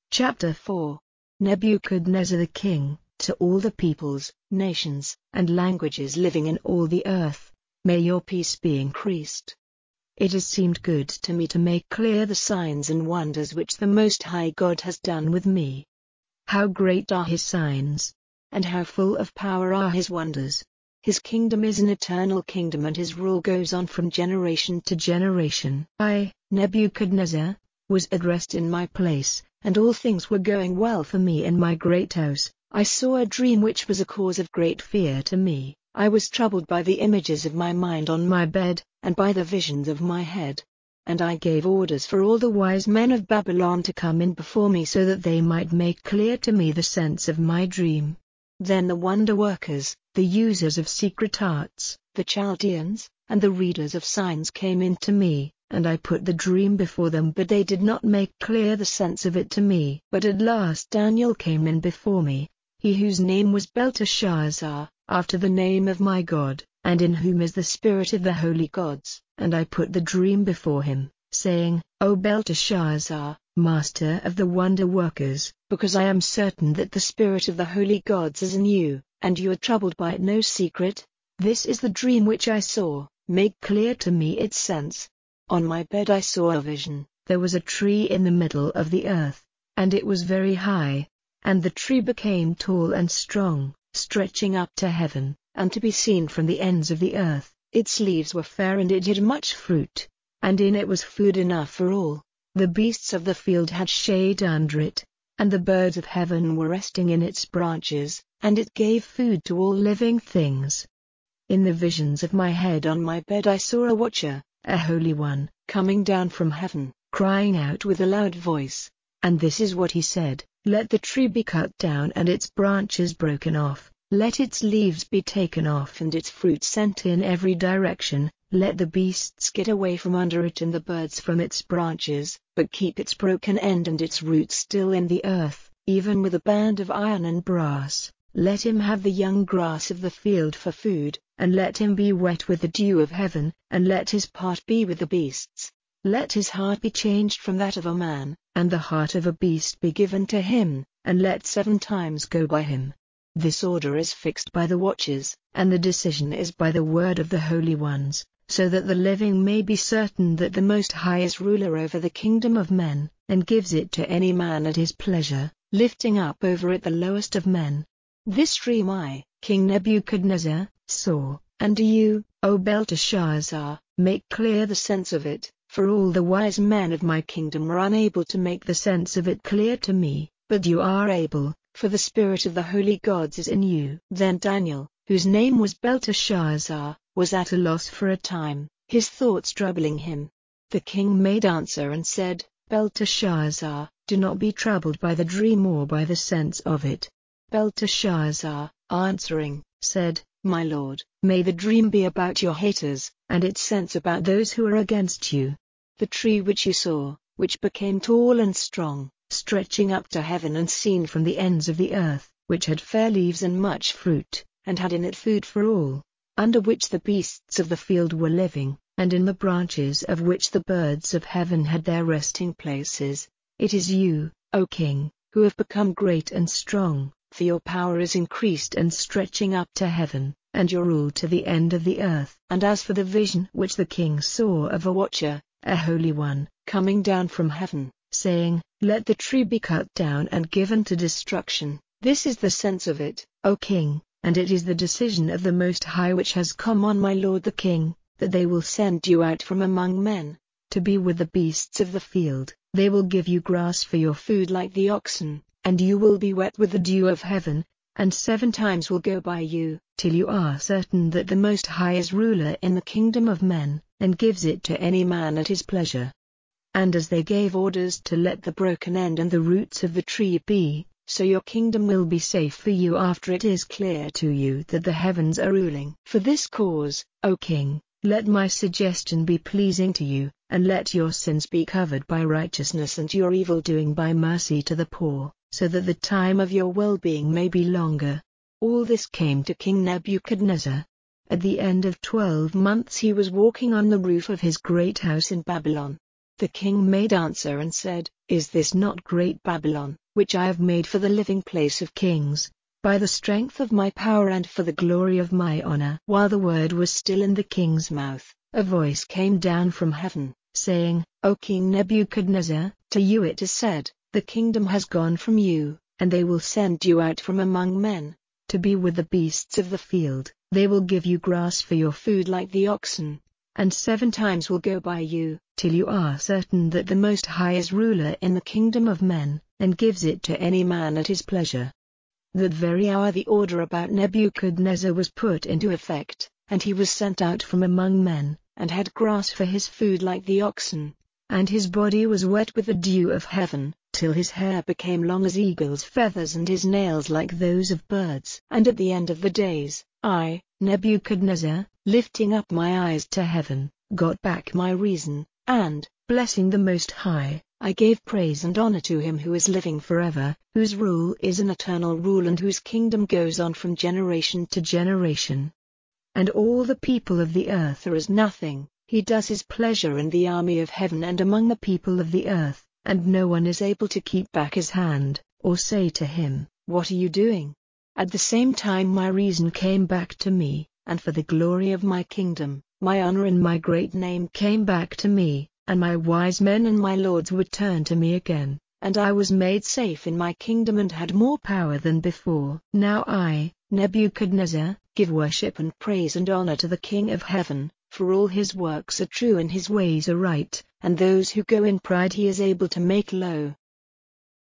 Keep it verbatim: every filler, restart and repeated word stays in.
Chapter four. Nebuchadnezzar the king, to all the peoples, nations, and languages living in all the earth, may your peace be increased. It has seemed good to me to make clear the signs and wonders which the Most High God has done with me. How great are his signs, and how full of power are his wonders. His kingdom is an eternal kingdom, and his rule goes on from generation to generation. I, Nebuchadnezzar, was at rest in my place, and all things were going well for me in my great house. I saw a dream which was a cause of great fear to me. I was troubled by the images of my mind on my bed, and by the visions of my head. And I gave orders for all the wise men of Babylon to come in before me, so that they might make clear to me the sense of my dream. Then the wonder workers, the users of secret arts, the Chaldeans, and the readers of signs came in to me, and I put the dream before them, but they did not make clear the sense of it to me. But at last Daniel came in before me, he whose name was Belteshazzar, after the name of my God, and in whom is the spirit of the holy gods. And I put the dream before him, saying, O Belteshazzar, master of the wonder workers, because I am certain that the spirit of the holy gods is in you, and you are troubled by it no secret, this is the dream which I saw, make clear to me its sense. On my bed I saw a vision. There was a tree in the middle of the earth, and it was very high, and the tree became tall and strong, stretching up to heaven, and to be seen from the ends of the earth. Its leaves were fair, and it had much fruit, and in it was food enough for all. The beasts of the field had shade under it, and the birds of heaven were resting in its branches, and it gave food to all living things. In the visions of my head on my bed I saw a watcher, a holy one, coming down from heaven, crying out with a loud voice. And this is what he said: Let the tree be cut down and its branches broken off, let its leaves be taken off and its fruit sent in every direction, let the beasts get away from under it and the birds from its branches, but keep its broken end and its roots still in the earth, even with a band of iron and brass. Let him have the young grass of the field for food, and let him be wet with the dew of heaven, and let his part be with the beasts. Let his heart be changed from that of a man, and the heart of a beast be given to him, and let seven times go by him. This order is fixed by the watchers, and the decision is by the word of the holy ones, so that the living may be certain that the Most High is ruler over the kingdom of men, and gives it to any man at his pleasure, lifting up over it the lowest of men. This dream I, King Nebuchadnezzar, saw, and do you, O Belteshazzar, make clear the sense of it, for all the wise men of my kingdom are unable to make the sense of it clear to me, but you are able, for the spirit of the holy gods is in you. Then Daniel, whose name was Belteshazzar, was at a loss for a time, his thoughts troubling him. The king made answer and said, Belteshazzar, do not be troubled by the dream or by the sense of it. Belteshazzar, answering, said, My lord, may the dream be about your haters, and its sense about those who are against you. The tree which you saw, which became tall and strong, stretching up to heaven and seen from the ends of the earth, which had fair leaves and much fruit, and had in it food for all, under which the beasts of the field were living, and in the branches of which the birds of heaven had their resting places. It is you, O king, who have become great and strong, for your power is increased and stretching up to heaven, and your rule to the end of the earth. And as for the vision which the king saw of a watcher, a holy one, coming down from heaven, saying, Let the tree be cut down and given to destruction, this is the sense of it, O king, and it is the decision of the Most High which has come on my lord the king, that they will send you out from among men, to be with the beasts of the field. They will give you grass for your food like the oxen, and you will be wet with the dew of heaven, and seven times will go by you, till you are certain that the Most High is ruler in the kingdom of men, and gives it to any man at his pleasure. And as they gave orders to let the broken end and the roots of the tree be, so your kingdom will be safe for you after it is clear to you that the heavens are ruling. For this cause, O king, let my suggestion be pleasing to you, and let your sins be covered by righteousness and your evil-doing by mercy to the poor, so that the time of your well-being may be longer. All this came to King Nebuchadnezzar. At the end of twelve months he was walking on the roof of his great house in Babylon. The king made answer and said, Is this not great Babylon, which I have made for the living place of kings, by the strength of my power and for the glory of my honor?" While the word was still in the king's mouth, a voice came down from heaven, saying, "O King Nebuchadnezzar, to you it is said, the kingdom has gone from you, and they will send you out from among men, to be with the beasts of the field. They will give you grass for your food like the oxen, and seven times will go by you, till you are certain that the Most High is ruler in the kingdom of men, and gives it to any man at his pleasure." That very hour the order about Nebuchadnezzar was put into effect, and he was sent out from among men, and had grass for his food like the oxen, and his body was wet with the dew of heaven, till his hair became long as eagle's feathers and his nails like those of birds. And at the end of the days, I, Nebuchadnezzar, lifting up my eyes to heaven, got back my reason, and, blessing the Most High, I gave praise and honor to him who is living forever, whose rule is an eternal rule and whose kingdom goes on from generation to generation. And all the people of the earth are as nothing. He does his pleasure in the army of heaven and among the people of the earth, and no one is able to keep back his hand, or say to him, "What are you doing?" At the same time my reason came back to me, and for the glory of my kingdom, my honor and my great name came back to me, and my wise men and my lords would turn to me again, and I was made safe in my kingdom and had more power than before. Now I, Nebuchadnezzar, give worship and praise and honor to the King of heaven, for all his works are true and his ways are right, and those who go in pride he is able to make low.